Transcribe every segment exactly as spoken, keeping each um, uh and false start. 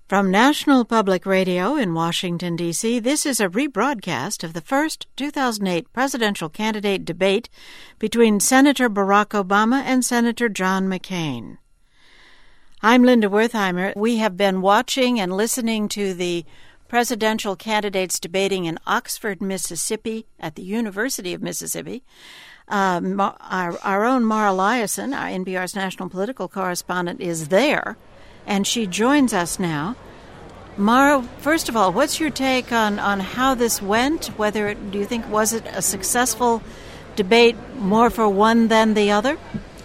From National Public Radio in Washington, D C, this is a rebroadcast of the first two thousand eight presidential candidate debate between Senator Barack Obama and Senator John McCain. I'm Linda Wertheimer. We have been watching and listening to the presidential candidates debating in Oxford, Mississippi, at the University of Mississippi. Um, our, our own Mara Liasson, our N P R's national political correspondent, is there, and she joins us now. Mara, first of all, what's your take on, on how this went? Whether it, do you think was it a successful debate, more for one than the other?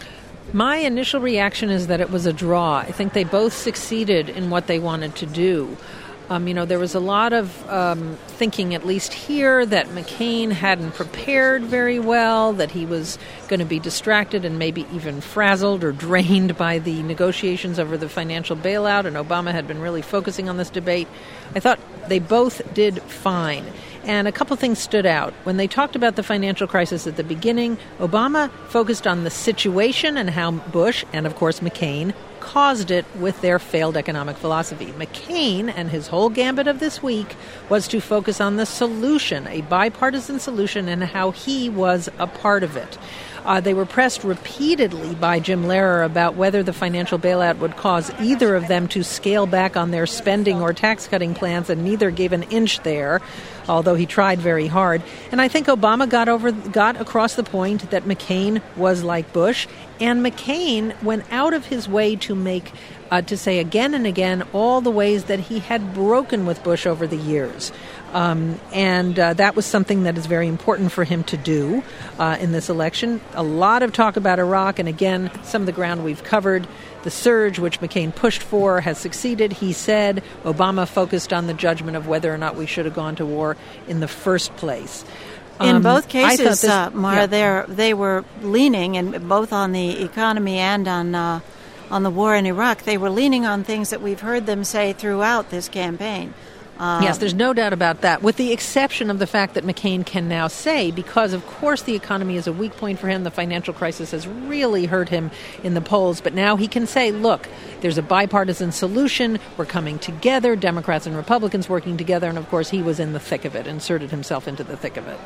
My initial reaction is that it was a draw. I think they both succeeded in what they wanted to do. Um, you know, there was a lot of um, thinking, at least here, that McCain hadn't prepared very well, that he was going to be distracted and maybe even frazzled or drained by the negotiations over the financial bailout, and Obama had been really focusing on this debate. I thought they both did fine. And a couple things stood out. When they talked about the financial crisis at the beginning, Obama focused on the situation and how Bush, and of course McCain, caused it with their failed economic philosophy. McCain and his whole gambit of this week was to focus on the solution, a bipartisan solution, and how he was a part of it. Uh, they were pressed repeatedly by Jim Lehrer about whether the financial bailout would cause either of them to scale back on their spending or tax-cutting plans, and neither gave an inch there, although he tried very hard. And I think Obama got over, got across the point that McCain was like Bush, and McCain went out of his way to make, uh, to say again and again all the ways that he had broken with Bush over the years. Um, and uh, that was something that is very important for him to do uh, in this election. A lot of talk about Iraq, and again, some of the ground we've covered. The surge, which McCain pushed for, has succeeded, he said. Obama focused on the judgment of whether or not we should have gone to war in the first place. In um, both cases, this, uh, Mara, yeah. they were leaning, and both on the economy and on uh, on the war in Iraq, they were leaning on things that we've heard them say throughout this campaign. Um, yes, there's no doubt about that, with the exception of the fact that McCain can now say, because of course the economy is a weak point for him, the financial crisis has really hurt him in the polls, but now he can say, look, there's a bipartisan solution, we're coming together, Democrats and Republicans working together, and of course he was in the thick of it, inserted himself into the thick of it.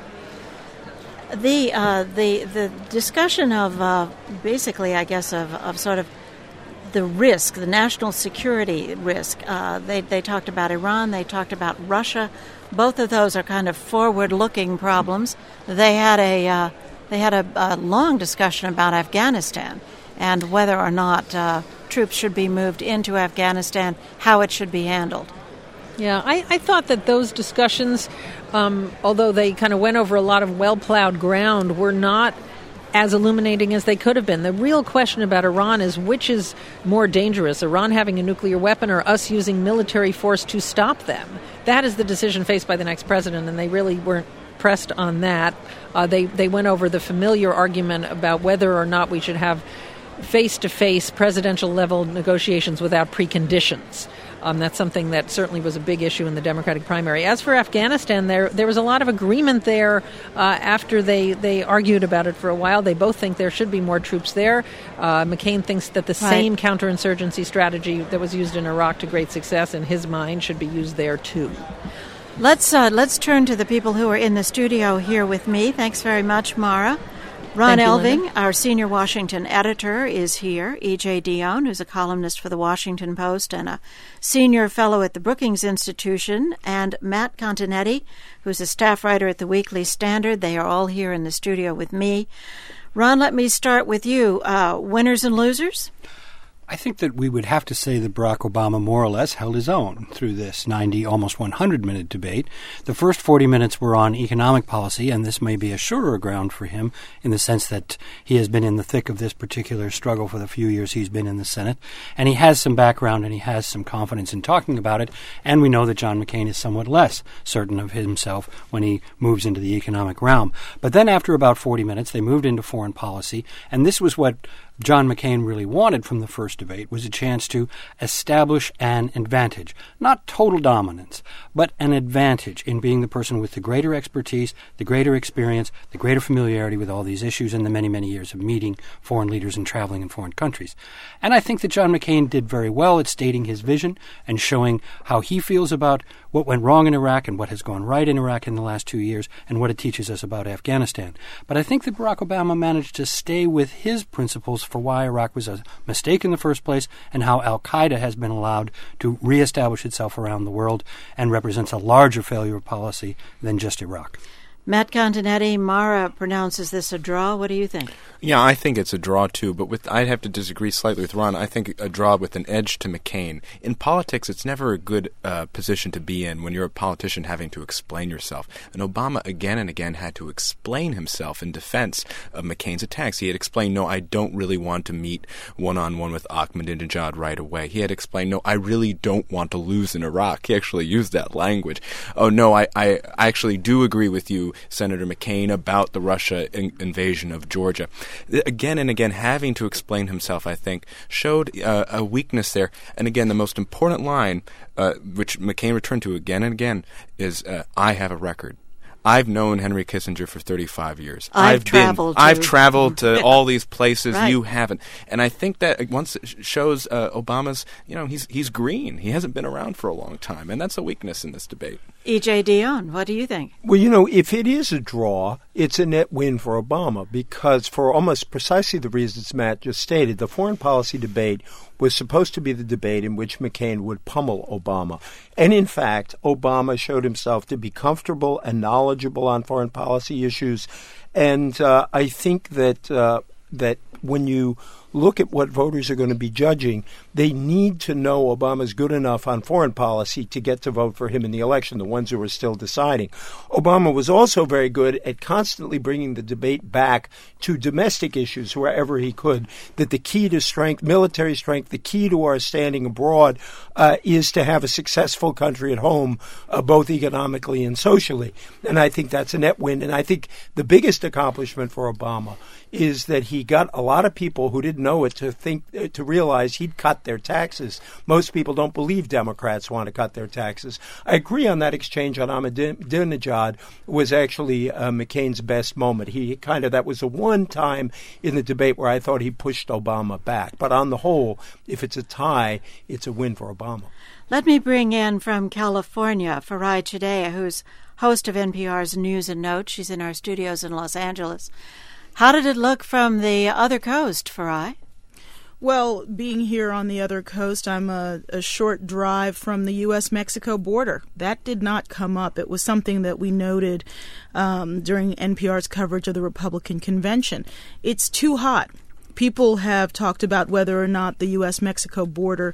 The uh, the the discussion of uh, basically, I guess, of, of sort of the risk, the national security risk. Uh, they they talked about Iran. They talked about Russia. Both of those are kind of forward-looking problems. They had a uh, they had a, a long discussion about Afghanistan and whether or not uh, troops should be moved into Afghanistan, how it should be handled. Yeah, I, I thought that those discussions, um, although they kind of went over a lot of well-plowed ground, were not as illuminating as they could have been. The real question about Iran is which is more dangerous, Iran having a nuclear weapon or us using military force to stop them. That is the decision faced by the next president, and they really weren't pressed on that. Uh, they, they went over the familiar argument about whether or not we should have face-to-face presidential-level negotiations without preconditions. Um, that's something that certainly was a big issue in the Democratic primary. As for Afghanistan, there there was a lot of agreement there uh, after they, they argued about it for a while. They both think there should be more troops there. Uh, McCain thinks that the right. same counterinsurgency strategy that was used in Iraq to great success, in his mind, should be used there too. Let's uh, let's turn to the people who are in the studio here with me. Thanks very much, Mara. Ron you, Elving, Linda. Our senior Washington editor, is here. E J Dionne, who's a columnist for the Washington Post and a senior fellow at the Brookings Institution, and Matt Continetti, who's a staff writer at the Weekly Standard. They are all here in the studio with me. Ron, let me start with you. Uh, winners and losers? I think that we would have to say that Barack Obama more or less held his own through this ninety, almost one hundred minute debate. The first forty minutes were on economic policy, and this may be a surer ground for him in the sense that he has been in the thick of this particular struggle for the few years he's been in the Senate, and he has some background and he has some confidence in talking about it, and we know that John McCain is somewhat less certain of himself when he moves into the economic realm. But then after about forty minutes, they moved into foreign policy, and this was what John McCain really wanted from the first debate was a chance to establish an advantage, not total dominance, but an advantage in being the person with the greater expertise, the greater experience, the greater familiarity with all these issues and the many, many years of meeting foreign leaders and traveling in foreign countries. And I think that John McCain did very well at stating his vision and showing how he feels about what went wrong in Iraq and what has gone right in Iraq in the last two years and what it teaches us about Afghanistan. But I think that Barack Obama managed to stay with his principles for why Iraq was a mistake in the first place and how al-Qaeda has been allowed to reestablish itself around the world and represents a larger failure of policy than just Iraq. Matt Continetti, Mara pronounces this a draw. What do you think? Yeah, I think it's a draw, too, but with I'd have to disagree slightly with Ron. I think a draw with an edge to McCain. In politics, it's never a good uh, position to be in when you're a politician having to explain yourself. And Obama, again and again, had to explain himself in defense of McCain's attacks. He had explained, no, I don't really want to meet one-on-one with Ahmadinejad right away. He had explained, no, I really don't want to lose in Iraq. He actually used that language. Oh, no, I, I, I actually do agree with you, Senator McCain, about the Russia in- invasion of Georgia. Again and again, having to explain himself, I think, showed uh, a weakness there. And again, the most important line, uh, which McCain returned to again and again, is, uh, I have a record. I've known Henry Kissinger for thirty-five years. I've, I've traveled. Been, to, I've traveled to all these places. Right. You haven't, and I think that once it shows uh, Obama's. You know, he's he's green. He hasn't been around for a long time, and that's a weakness in this debate. E J. Dionne, what do you think? Well, you know, if it is a draw, it's a net win for Obama because for almost precisely the reasons Matt just stated, the foreign policy debate was supposed to be the debate in which McCain would pummel Obama. And in fact, Obama showed himself to be comfortable and knowledgeable on foreign policy issues. And uh, I think that uh, that when you look at what voters are going to be judging, they need to know Obama's good enough on foreign policy to get to vote for him in the election, the ones who are still deciding. Obama was also very good at constantly bringing the debate back to domestic issues wherever he could, that the key to strength, military strength, the key to our standing abroad uh, is to have a successful country at home, uh, both economically and socially. And I think that's a net win. And I think the biggest accomplishment for Obama is that he got a lot of people who didn't know it to think uh, to realize he'd cut their taxes. Most people don't believe Democrats want to cut their taxes. I agree on that exchange on Ahmadinejad was actually uh, McCain's best moment. He kind of that was the one time in the debate where I thought he pushed Obama back. But on the whole, if it's a tie, it's a win for Obama. Let me bring in from California Farai Chideya, who's host of N P R's News and Notes. She's in our studios in Los Angeles. How did it look from the other coast, Farai? Well, being here on the other coast, I'm a, a short drive from the U S Mexico border. That did not come up. It was something that we noted um, during N P R's coverage of the Republican convention. It's too hot. People have talked about whether or not the U S Mexico border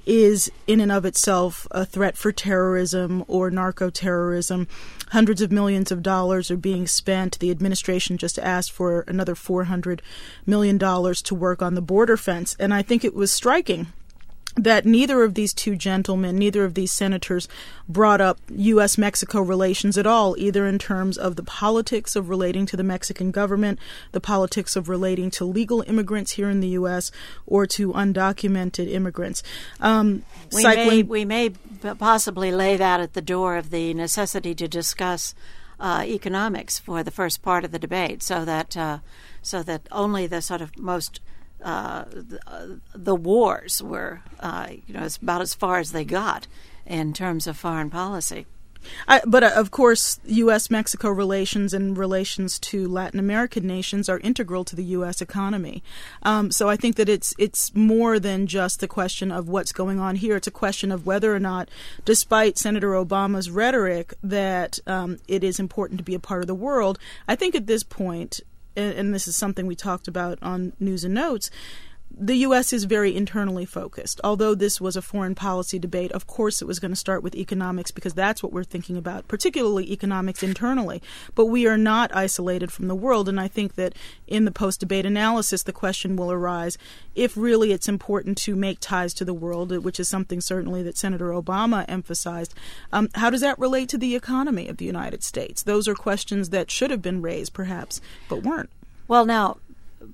is in and of itself a threat for terrorism or narco-terrorism. Hundreds of millions of dollars are being spent. The administration just asked for another four hundred million dollars to work on the border fence. And I think it was striking that neither of these two gentlemen, neither of these senators brought up U S Mexico relations at all, either in terms of the politics of relating to the Mexican government, the politics of relating to legal immigrants here in the U S, or to undocumented immigrants. Um, we, cycling- may, we may possibly lay that at the door of the necessity to discuss uh, economics for the first part of the debate, so that uh, so that only the sort of most Uh, the, uh, the wars were, uh, you know, it's about as far as they got in terms of foreign policy. I, but uh, of course, U S Mexico relations and relations to Latin American nations are integral to the U S economy. Um, so I think that it's it's more than just the question of what's going on here. It's a question of whether or not, despite Senator Obama's rhetoric that um, it is important to be a part of the world, I think at this point, and this is something we talked about on News and Notes, the U S is very internally focused. Although this was a foreign policy debate, of course it was going to start with economics because that's what we're thinking about, particularly economics internally. But we are not isolated from the world, and I think that in the post-debate analysis, the question will arise if really it's important to make ties to the world, which is something certainly that Senator Obama emphasized. Um, how does that relate to the economy of the United States? Those are questions that should have been raised, perhaps, but weren't. Well, now,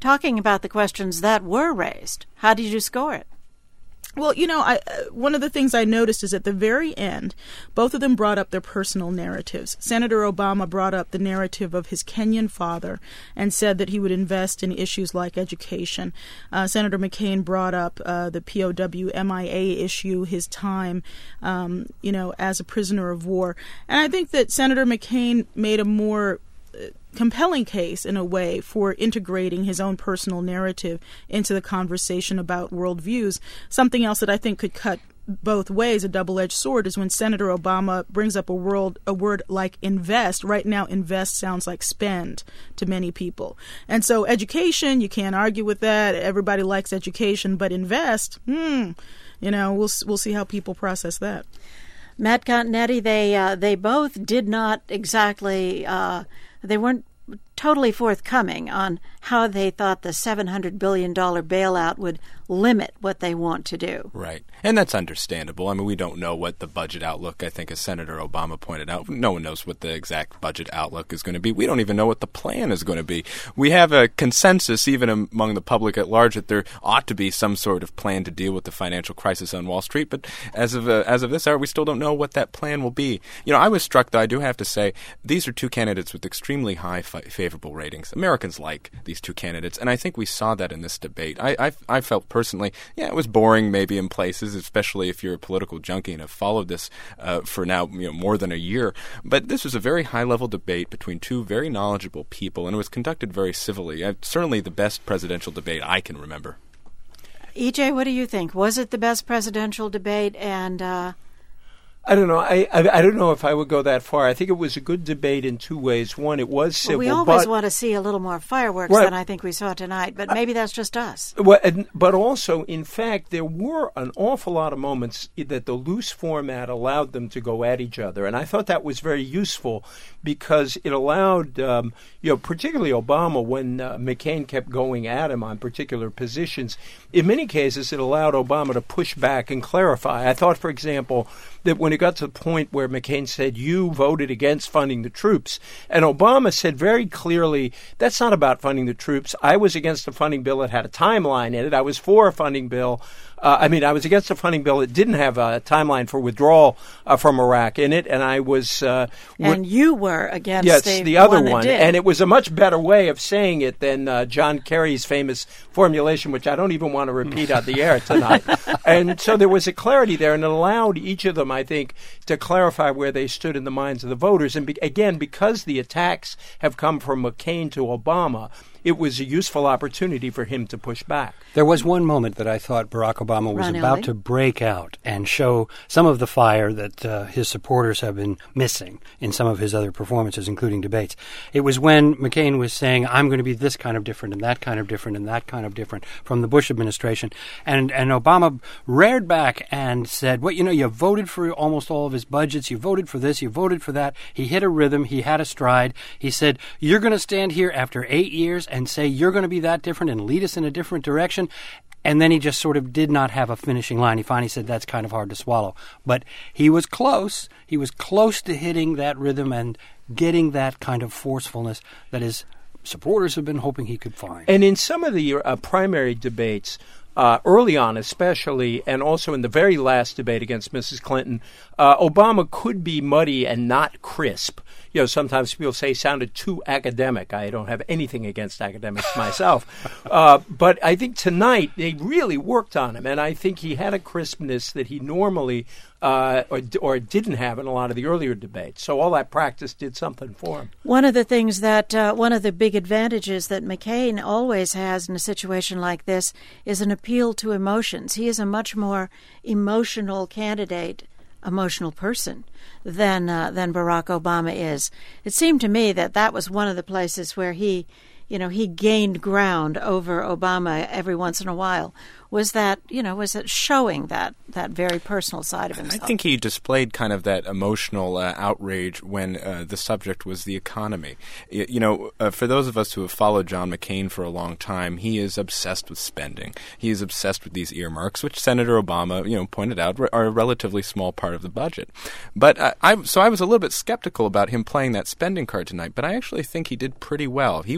talking about the questions that were raised. How did you score it? Well, you know, I, uh, one of the things I noticed is at the very end, both of them brought up their personal narratives. Senator Obama brought up the narrative of his Kenyan father and said that he would invest in issues like education. Uh, Senator McCain brought up uh, the P O W M I A issue, his time, um, you know, as a prisoner of war. And I think that Senator McCain made a more compelling case, in a way, for integrating his own personal narrative into the conversation about worldviews. Something else that I think could cut both ways, a double-edged sword, is when Senator Obama brings up a world a word like invest. Right now, invest sounds like spend to many people. And so education, you can't argue with that. Everybody likes education, but invest, hmm, you know, we'll we'll see how people process that. Matt Continetti, they uh, they both did not exactly uh, they weren't totally forthcoming on how they thought the seven hundred billion dollars bailout would limit what they want to do. Right. And that's understandable. I mean, we don't know what the budget outlook, I think, as Senator Obama pointed out, no one knows what the exact budget outlook is going to be. We don't even know what the plan is going to be. We have a consensus, even among the public at large, that there ought to be some sort of plan to deal with the financial crisis on Wall Street. But as of uh, as of this hour, we still don't know what that plan will be. You know, I was struck, though, I do have to say, these are two candidates with extremely high fi- favorable ratings. Americans like these two candidates, and I think we saw that in this debate. I, I, I felt personally, yeah, it was boring maybe in places, especially if you're a political junkie and have followed this uh, for now you know more than a year. But this was a very high-level debate between two very knowledgeable people, and it was conducted very civilly. Uh, certainly the best presidential debate I can remember. E J, what do you think? Was it the best presidential debate? And uh, I don't know. I, I I don't know if I would go that far. I think it was a good debate in two ways. One, it was civil. Well, we always but, want to see a little more fireworks right. than I think we saw tonight, but maybe that's just us. Well, and, but also, in fact, there were an awful lot of moments that the loose format allowed them to go at each other, and I thought that was very useful because it allowed, um, you know, particularly Obama, when uh, McCain kept going at him on particular positions, in many cases it allowed Obama to push back and clarify. I thought, for example, that when it got to the point where McCain said, you voted against funding the troops, and Obama said very clearly, that's not about funding the troops. I was against a funding bill that had a timeline in it. I was for a funding bill. Uh, I mean, I was against a funding bill that didn't have a timeline for withdrawal uh, from Iraq in it, and I was... Uh, and you were against yes, the, the other one, one. Did. And it was a much better way of saying it than uh, John Kerry's famous formulation, which I don't even want to repeat on the air tonight. And so there was a clarity there, and it allowed each of them, I think, to clarify where they stood in the minds of the voters. And be- again, because the attacks have come from McCain to Obama, it was a useful opportunity for him to push back. There was one moment that I thought Barack Obama was Ron about Ellie. to break out and show some of the fire that uh, his supporters have been missing in some of his other performances, including debates. It was when McCain was saying, I'm going to be this kind of different and that kind of different and that kind of different from the Bush administration. And, and Obama reared back and said, well, you know, you voted for almost all of his budgets. You voted for this. You voted for that. He hit a rhythm. He had a stride. He said, you're going to stand here after eight years and say you're going to be that different and lead us in a different direction. And then he just sort of did not have a finishing line. He finally said that's kind of hard to swallow. But he was close. He was close to hitting that rhythm and getting that kind of forcefulness that his supporters have been hoping he could find. And in some of the uh, primary debates, Uh, early on especially, and also in the very last debate against Missus Clinton, uh, Obama could be muddy and not crisp. You know, sometimes people say he sounded too academic. I don't have anything against academics myself. Uh, but I think tonight they really worked on him, and I think he had a crispness that he normally uh, or, or didn't have in a lot of the earlier debates. So all that practice did something for him. One of the things that, uh, one of the big advantages that McCain always has in a situation like this is an appeal to emotions. He is a much more emotional candidate, emotional person than uh, than Barack Obama is. It seemed to me that that was one of the places where he, you know, he gained ground over Obama every once in a while. Was that, you know, was it showing that, that very personal side of himself? I think he displayed kind of that emotional uh, outrage when uh, the subject was the economy. You, you know, uh, for those of us who have followed John McCain for a long time, he is obsessed with spending. He is obsessed with these earmarks, which Senator Obama, you know, pointed out are a relatively small part of the budget. But uh, I, so I was a little bit skeptical about him playing that spending card tonight, but I actually think he did pretty well. He was able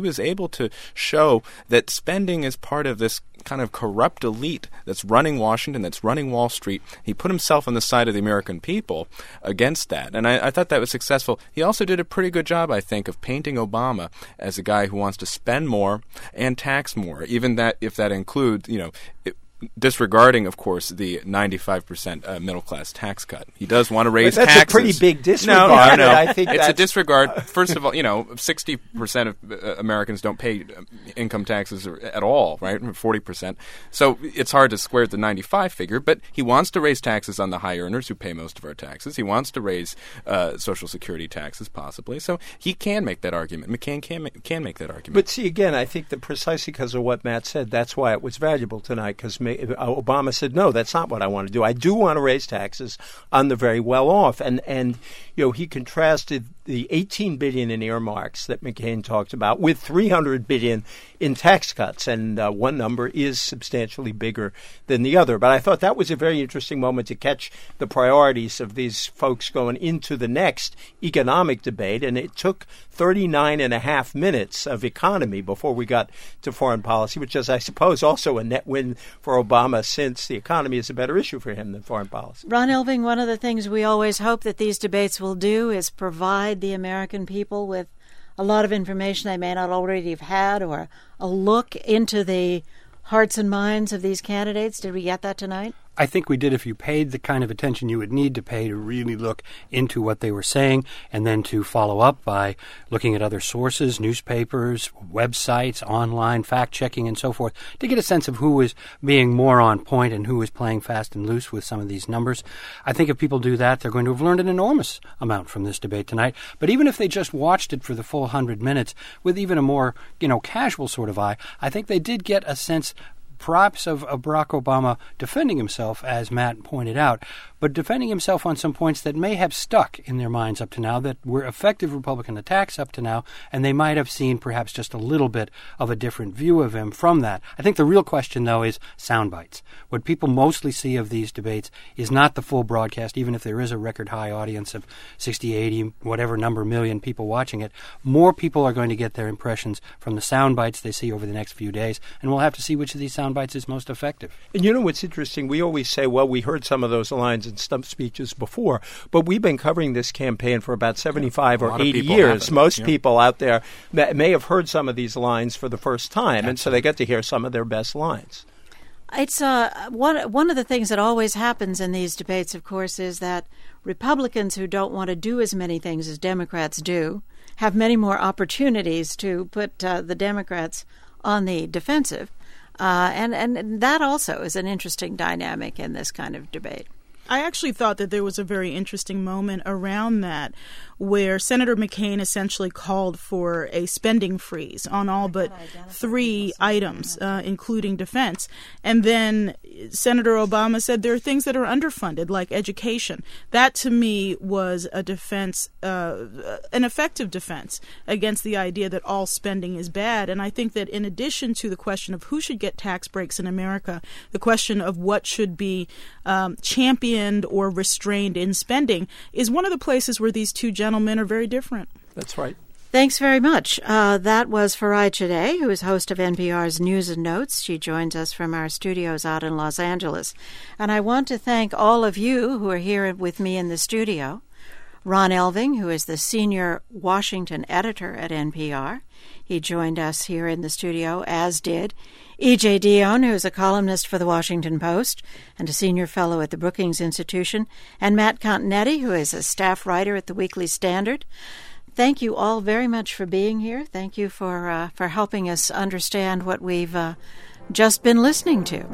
able to show that spending is part of this kind of corrupt elite that's running Washington, that's running Wall Street. He put himself on the side of the American people against that, and I, I thought that was successful. He also did a pretty good job, I think, of painting Obama as a guy who wants to spend more and tax more, even that if that includes, you know, it, disregarding, of course, the ninety-five percent uh, middle-class tax cut. He does want to raise but that's taxes. That's a pretty big disregard. No, no, no. I think it's that's... a disregard. First of all, you know, sixty percent of uh, Americans don't pay income taxes at all, right? forty percent. So it's hard to square the ninety-five figure, but he wants to raise taxes on the high earners who pay most of our taxes. He wants to raise uh, Social Security taxes, possibly. So he can make that argument. McCain can, ma- can make that argument. But see, again, I think that precisely because of what Matt said, that's why it was valuable tonight, because Obama said, no, that's not what I want to do. I do want to raise taxes on the very well-off. And, and you know, he contrasted the eighteen billion dollars in earmarks that McCain talked about with three hundred billion dollars in tax cuts. And uh, one number is substantially bigger than the other. But I thought that was a very interesting moment to catch the priorities of these folks going into the next economic debate. And it took thirty-nine and a half minutes of economy before we got to foreign policy, which is, I suppose, also a net win for Obama, since the economy is a better issue for him than foreign policy. Ron Elving, one of the things we always hope that these debates will do is provide the American people with a lot of information they may not already have had, or a look into the hearts and minds of these candidates. Did we get that tonight? I think we did if you paid the kind of attention you would need to pay to really look into what they were saying, and then to follow up by looking at other sources, newspapers, websites, online fact-checking, and so forth, to get a sense of who is being more on point and who is playing fast and loose with some of these numbers. I think if people do that, they're going to have learned an enormous amount from this debate tonight. But even if they just watched it for the full one hundred minutes with even a more, you know, casual sort of eye, I think they did get a sense perhaps of, of Barack Obama defending himself, as Matt pointed out, but defending himself on some points that may have stuck in their minds up to now, that were effective Republican attacks up to now, and they might have seen perhaps just a little bit of a different view of him from that. I think the real question, though, is sound bites. What people mostly see of these debates is not the full broadcast, even if there is a record high audience of sixty, eighty, whatever number million people watching it. More people are going to get their impressions from the sound bites they see over the next few days, and we'll have to see which of these sound bites is most effective. And you know what's interesting? We always say, well, we heard some of those lines in stump speeches before, but we've been covering this campaign for about seventy-five yeah, or eighty years. Haven't. Most yeah. people out there may have heard some of these lines for the first time, Absolutely. And so they get to hear some of their best lines. It's uh, one, one of the things that always happens in these debates, of course, is that Republicans who don't want to do as many things as Democrats do have many more opportunities to put uh, the Democrats on the defensive. Uh, and, and that also is an interesting dynamic in this kind of debate. I actually thought that there was a very interesting moment around that, where Senator McCain essentially called for a spending freeze on all but three items, uh, including defense. And then Senator Obama said there are things that are underfunded, like education. That, to me, was a defense, uh, an effective defense against the idea that all spending is bad. And I think that in addition to the question of who should get tax breaks in America, the question of what should be um, championed or restrained in spending is one of the places where these two gentlemen are very different. That's right. Thanks very much. Uh, that was Farai Chedei, who is host of N P R's News and Notes. She joins us from our studios out in Los Angeles. And I want to thank all of you who are here with me in the studio. Ron Elving, who is the senior Washington editor at N P R. He joined us here in the studio, as did E J Dionne, who is a columnist for The Washington Post and a senior fellow at the Brookings Institution, and Matt Continetti, who is a staff writer at the Weekly Standard. Thank you all very much for being here. Thank you for uh, for helping us understand what we've uh, just been listening to.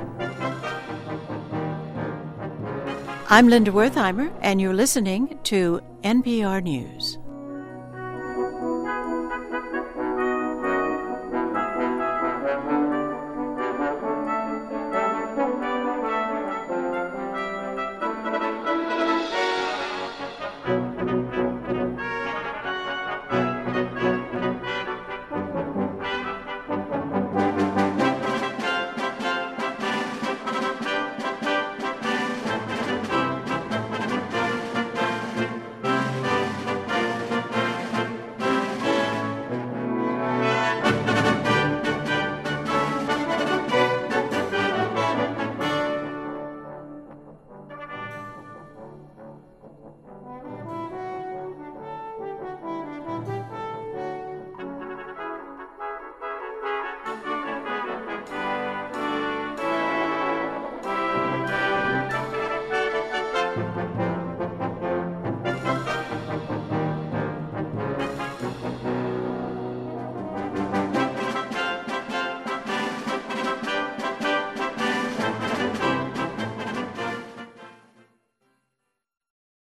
I'm Linda Wertheimer, and you're listening to N P R News.